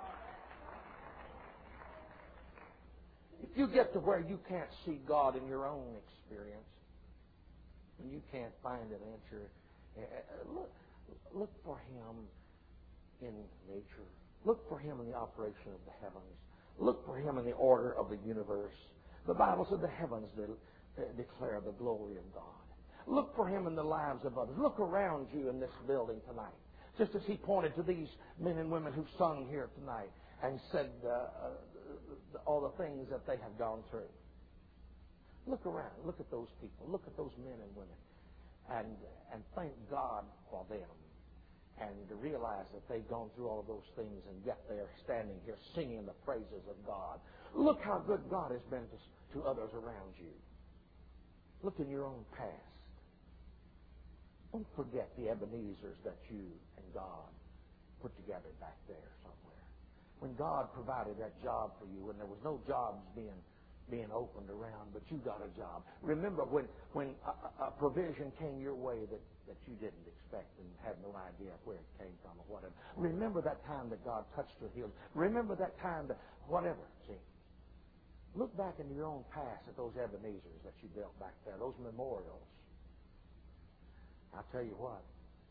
If you get to where you can't see God in your own experience, and you can't find an answer, look for Him in nature. Look for Him in the operation of the heavens. Look for Him in the order of the universe. The Bible said the heavens declare the glory of God. Look for Him in the lives of others. Look around you in this building tonight. Just as He pointed to these men and women who sung here tonight and said all the things that they have gone through. Look around. Look at those people. Look at those men and women. And thank God for them. And to realize that they've gone through all of those things and yet they're standing here singing the praises of God. Look how good God has been to others around you. Look in your own past. Don't forget the Ebenezers that you and God put together back there somewhere. When God provided that job for you, when there was no jobs being opened around, but you got a job. Remember when a provision came your way that you didn't expect and had no idea where it came from or whatever. Remember that time that God touched your heels. Remember that time that whatever. See, look back into your own past at those Ebenezers that you built back there, those memorials. I'll tell you what.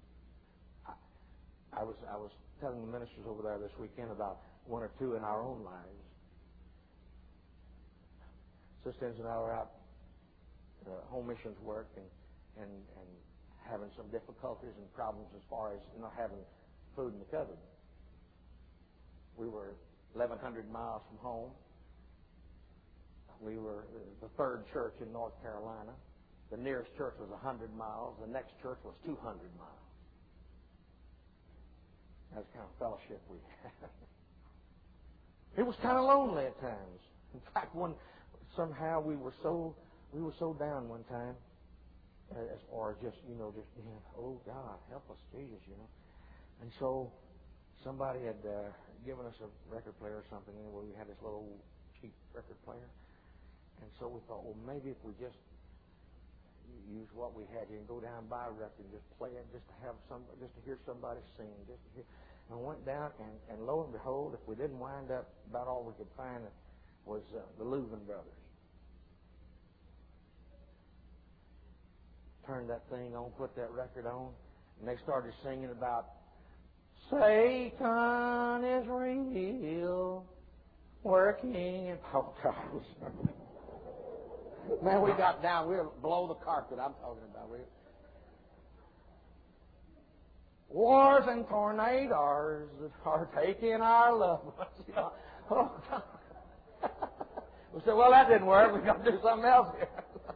I was telling the ministers over there this weekend about one or two in our own lives. Sister and I were out home missions work and having some difficulties and problems as far as not having food in the cupboard. We were 1,100 miles from home. We were the third church in North Carolina. The nearest church was 100 miles. The next church was 200 miles. That's the kind of fellowship we had. It was kind of lonely at times. In fact, somehow we were so down one time, as far as just oh God, help us, Jesus, And so somebody had given us a record player or something, where we had this little cheap record player, and so we thought, well, maybe if we just use what we had here and go down and buy a record and just play it, just to hear somebody sing, And we went down, and lo and behold, if we didn't wind up, about all we could find was the Louvin Brothers. Turned that thing on, put that record on, and they started singing about Satan is real, working in... Oh, God. Man, we got down. We were below the carpet. I'm talking about. Wars and tornadoes are taking our loved ones. Oh, God. We said, well, that didn't work. We've got to do something else here.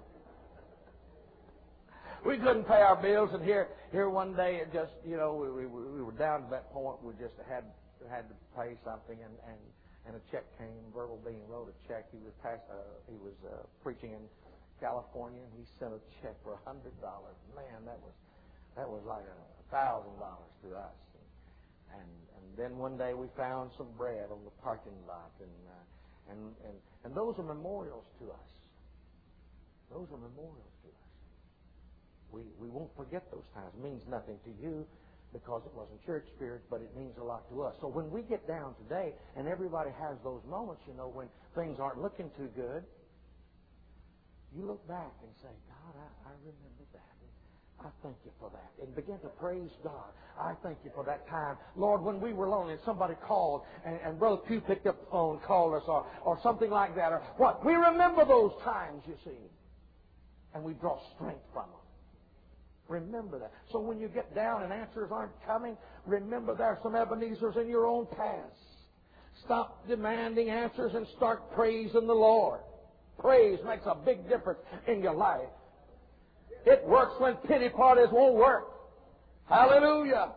We couldn't pay our bills, and here one day it just, we were down to that point. We just had to pay something, and a check came. Verbal Bean wrote a check. He was preaching in California, and he sent a check for $100. Man, that was like $1,000 to us. And then one day we found some bread on the parking lot, and those are memorials to us. Those are memorials to us. We won't forget those times. It means nothing to you because it wasn't your experience, but it means a lot to us. So when we get down today, and everybody has those moments, when things aren't looking too good, you look back and say, God, I remember that. I thank you for that. And begin to praise God. I thank you for that time. Lord, when we were lonely and somebody called and Brother Pugh picked up the phone, called us, or something like that, or what? We remember those times, you see. And we draw strength from them. Remember that. So when you get down and answers aren't coming, remember there's some Ebenezer's in your own past. Stop demanding answers and start praising the Lord. Praise makes a big difference in your life. It works when pity parties won't work. Hallelujah.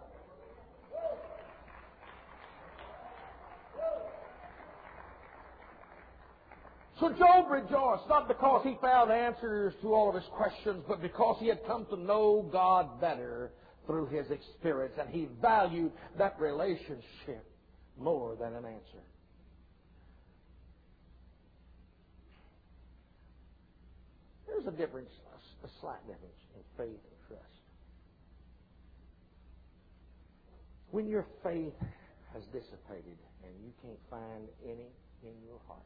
So Job rejoiced, not because he found answers to all of his questions, but because he had come to know God better through his experience, and he valued that relationship more than an answer. There's a difference, a slight difference in faith and trust. When your faith has dissipated and you can't find any in your heart,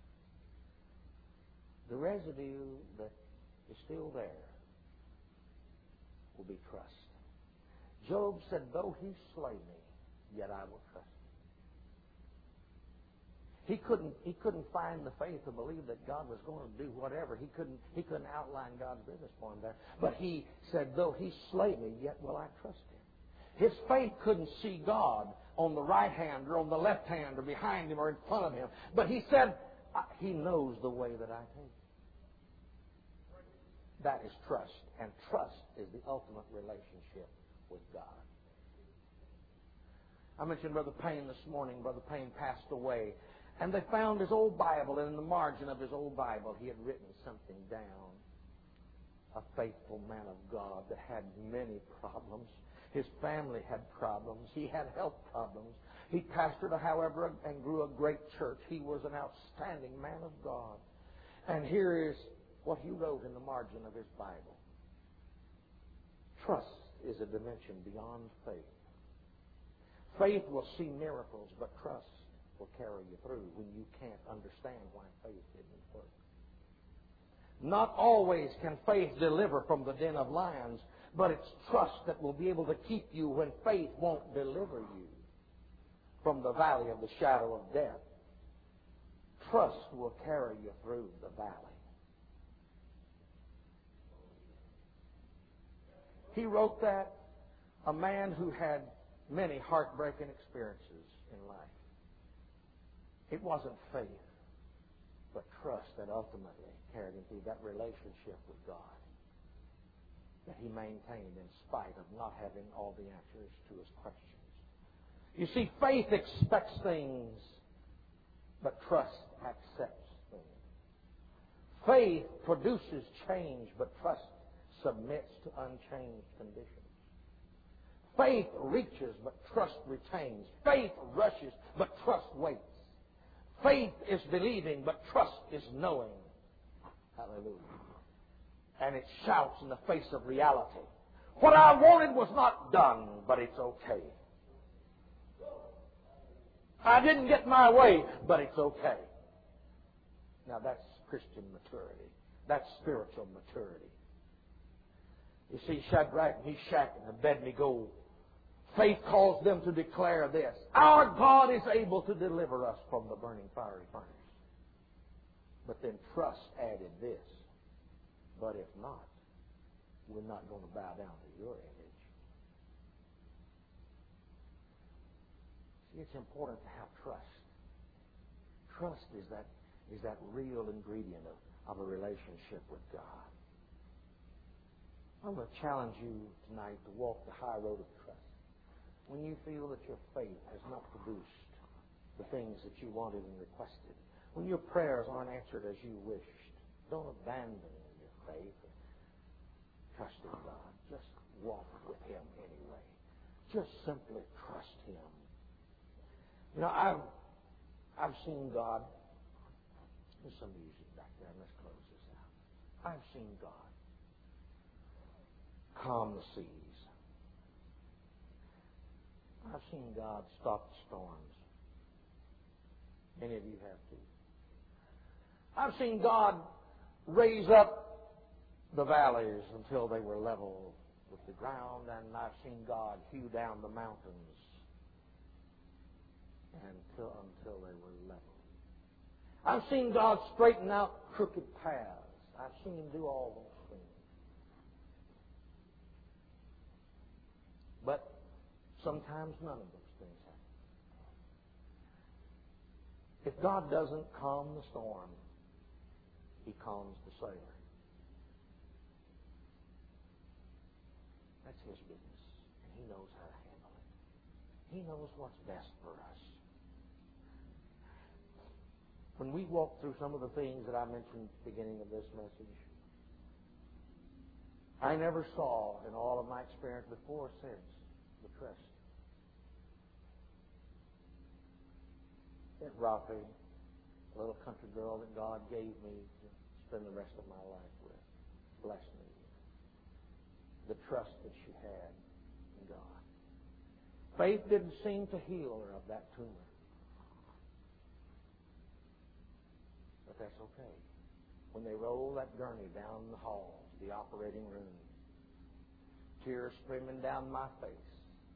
the residue that is still there will be trust. Job said, though he slay me, yet I will trust him. He couldn't find the faith to believe that God was going to do whatever. He couldn't outline God's business for him there. But he said, though he slay me, yet will I trust him. His faith couldn't see God on the right hand or on the left hand or behind him or in front of him. But he said, he knows the way that I take. That is trust. And trust is the ultimate relationship with God. I mentioned Brother Payne this morning. Brother Payne passed away. And they found his old Bible, and in the margin of his old Bible, he had written something down. A faithful man of God that had many problems. His family had problems. He had health problems. He pastored, however, and grew a great church. He was an outstanding man of God. And here is what he wrote in the margin of his Bible. Trust is a dimension beyond faith. Faith will see miracles, but trust will carry you through when you can't understand why faith didn't work. Not always can faith deliver from the den of lions, but it's trust that will be able to keep you when faith won't deliver you from the valley of the shadow of death. Trust will carry you through the valley. He wrote that, a man who had many heartbreaking experiences in life. It wasn't faith, but trust that ultimately carried him through that relationship with God that he maintained in spite of not having all the answers to his questions. You see, faith expects things, but trust accepts things. Faith produces change, but trust submits to unchanged conditions. Faith reaches, but trust retains. Faith rushes, but trust waits. Faith is believing, but trust is knowing. Hallelujah. And it shouts in the face of reality. What I wanted was not done, but it's okay. I didn't get my way, but it's okay. Now that's Christian maturity. That's spiritual maturity. You see, Shadrach, Meshach, and Abednego, faith caused them to declare this: our God is able to deliver us from the burning fiery furnace. But then trust added this: but if not, we're not going to bow down to your image. See, it's important to have trust. Trust is that real ingredient of a relationship with God. I'm going to challenge you tonight to walk the high road of trust. When you feel that your faith has not produced the things that you wanted and requested, when your prayers aren't answered as you wished, don't abandon your faith. Trust in God. Just walk with Him anyway. Just simply trust Him. You know, I've seen God. There's some music back there. Let's close this out. I've seen God calm the seas. I've seen God stop the storms. Many of you have too. I've seen God raise up the valleys until they were level with the ground, and I've seen God hew down the mountains until they were level. I've seen God straighten out crooked paths. I've seen Him do all those things. But sometimes none of those things happen. If God doesn't calm the storm, He calms the sailor. That's His business, and He knows how to handle it. He knows what's best for us. When we walk through some of the things that I mentioned at the beginning of this message, I never saw in all of my experience before or since the trust that Rafi, a little country girl that God gave me to spend the rest of my life with, blessed me with. The trust that she had in God. Faith didn't seem to heal her of that tumor. But that's okay. When they rolled that gurney down the hall to the operating room, tears streaming down my face,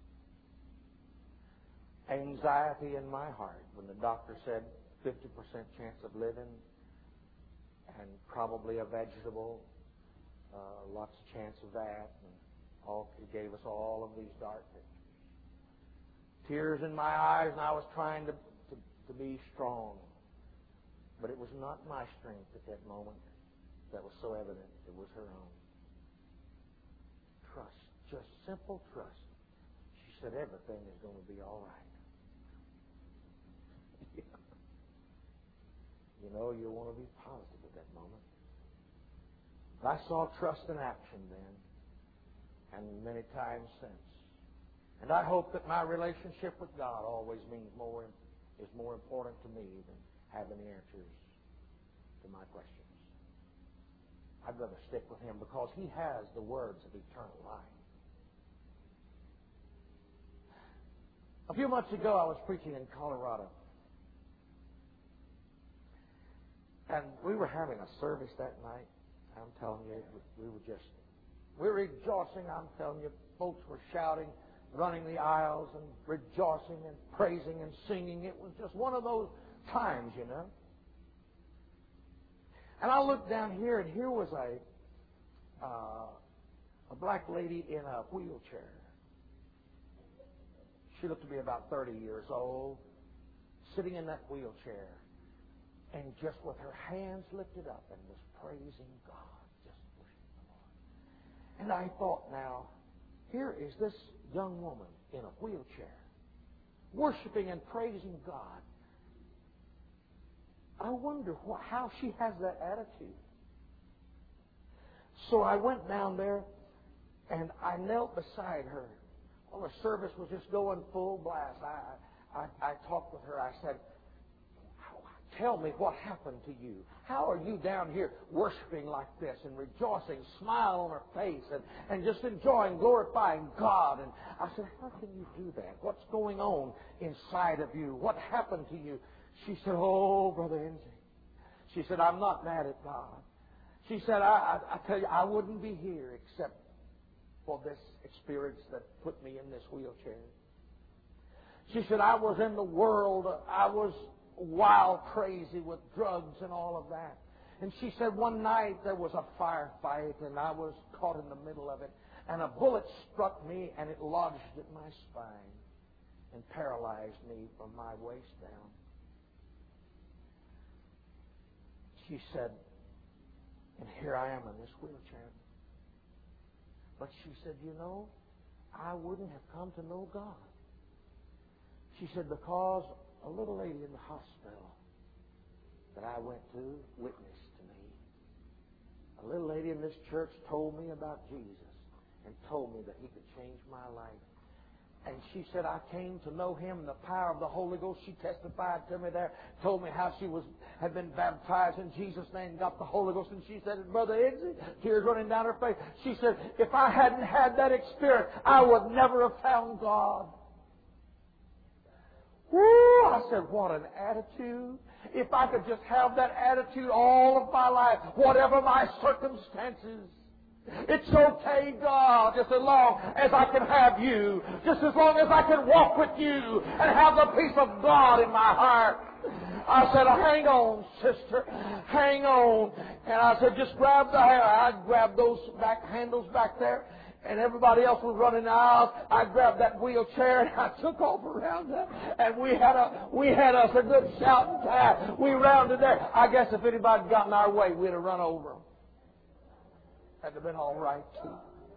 anxiety in my heart when the doctor said 50% chance of living and probably a vegetable, lots of chance of that, and it gave us all of these dark pictures. Tears in my eyes, and I was trying to be strong. But it was not my strength at that moment that was so evident. It was her own. Trust. Just simple trust. She said, everything is going to be all right. You know, you want to be positive at that moment. I saw trust in action then, and many times since. And I hope that my relationship with God always is more important to me than having the answers to my questions. I'd rather stick with Him because He has the words of eternal life. A few months ago, I was preaching in Colorado. And we were having a service that night. I'm telling you, we were rejoicing. I'm telling you, folks were shouting, running the aisles and rejoicing and praising and singing. It was just one of those times, you know. And I looked down here, and here was a black lady in a wheelchair. She looked to be about 30 years old, sitting in that wheelchair, and just with her hands lifted up and was praising God, just worshiping the Lord. And I thought, now, here is this young woman in a wheelchair, worshiping and praising God. I wonder how she has that attitude. So I went down there and I knelt beside her. Well, the service was just going full blast. I talked with her. I said, tell me what happened to you. How are you down here worshiping like this and rejoicing, smile on her face and just enjoying, glorifying God? And I said, how can you do that? What's going on inside of you? What happened to you? She said, oh, Brother Enzi. She said, I'm not mad at God. She said, I tell you, I wouldn't be here except for this experience that put me in this wheelchair. She said, I was in the world. I was wild crazy with drugs and all of that. And she said, one night there was a firefight and I was caught in the middle of it. And a bullet struck me and it lodged at my spine and paralyzed me from my waist down. She said, and here I am in this wheelchair. But she said, you know, I wouldn't have come to know God. She said, because a little lady in the hospital that I went to witnessed to me. A little lady in this church told me about Jesus and told me that He could change my life. And she said, I came to know Him in the power of the Holy Ghost. She testified to me there, told me how she had been baptized in Jesus' name, got the Holy Ghost. And she said, Brother Eggsy, tears running down her face, she said, if I hadn't had that experience, I would never have found God. Woo! I said, what an attitude. If I could just have that attitude all of my life, whatever my circumstances. It's okay, God, just as long as I can have you, just as long as I can walk with you and have the peace of God in my heart. I said, hang on, sister, hang on. And I said, just grab the hair. I grabbed those back handles back there, and everybody else was running out, I grabbed that wheelchair and I took off around her, and we had us a good shouting time. We rounded there. I guess if anybody had gotten our way, we'd have run over them. That'd have been all right too.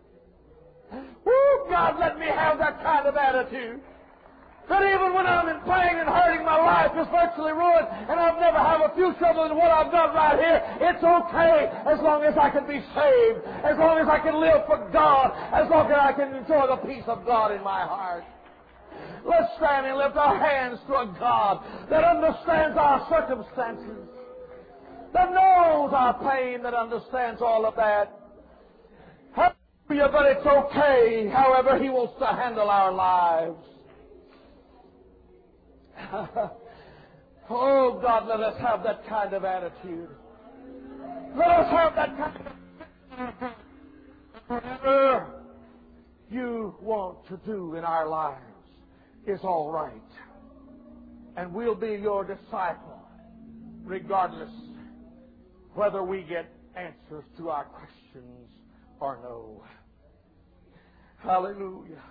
Woo! God, let me have that kind of attitude. That even when I'm in pain and hurting, my life is virtually ruined, and I've never have a future other than what I've done right here. It's okay as long as I can be saved, as long as I can live for God, as long as I can enjoy the peace of God in my heart. Let's stand and lift our hands to a God that understands our circumstances, that knows our pain, that understands all of that. Hallelujah, but it's okay however He wants to handle our lives. Oh, God, let us have that kind of attitude. Let us have that kind of attitude. Whatever you want to do in our lives is all right. And we'll be your disciple, regardless whether we get answers to our questions or no. Hallelujah.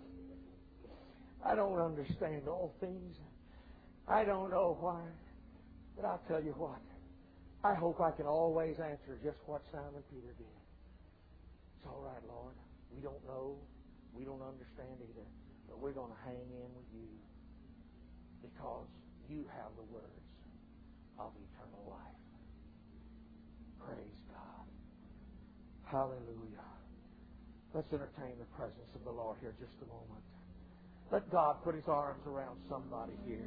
I don't understand all things. I don't know why, but I'll tell you what. I hope I can always answer just what Simon Peter did. It's all right, Lord. We don't know. We don't understand either. But we're going to hang in with you because you have the words of eternal life. Praise God. Hallelujah. Let's entertain the presence of the Lord here just a moment. Let God put His arms around somebody here.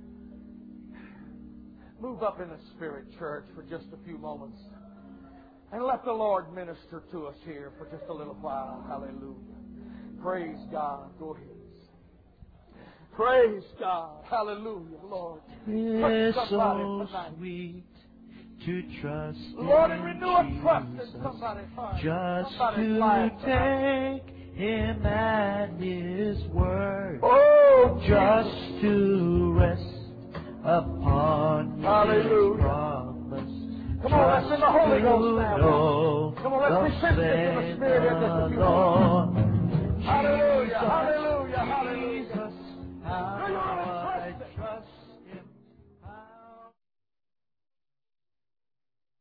Move up in the Spirit, church, for just a few moments. And let the Lord minister to us here for just a little while. Hallelujah. Praise God. Go ahead. Praise God. Hallelujah, Lord. It's so sweet to trust Lord, and in renew a trust in Jesus, somebody's heart. just Somebody's to life. take Him at His word, Oh, just to rest upon Hallelujah. His promise. Come on, let's sing the Holy Ghost now. Know Come on, let's be sensitive to the Spirit in this. Lord. Hallelujah. Hallelujah.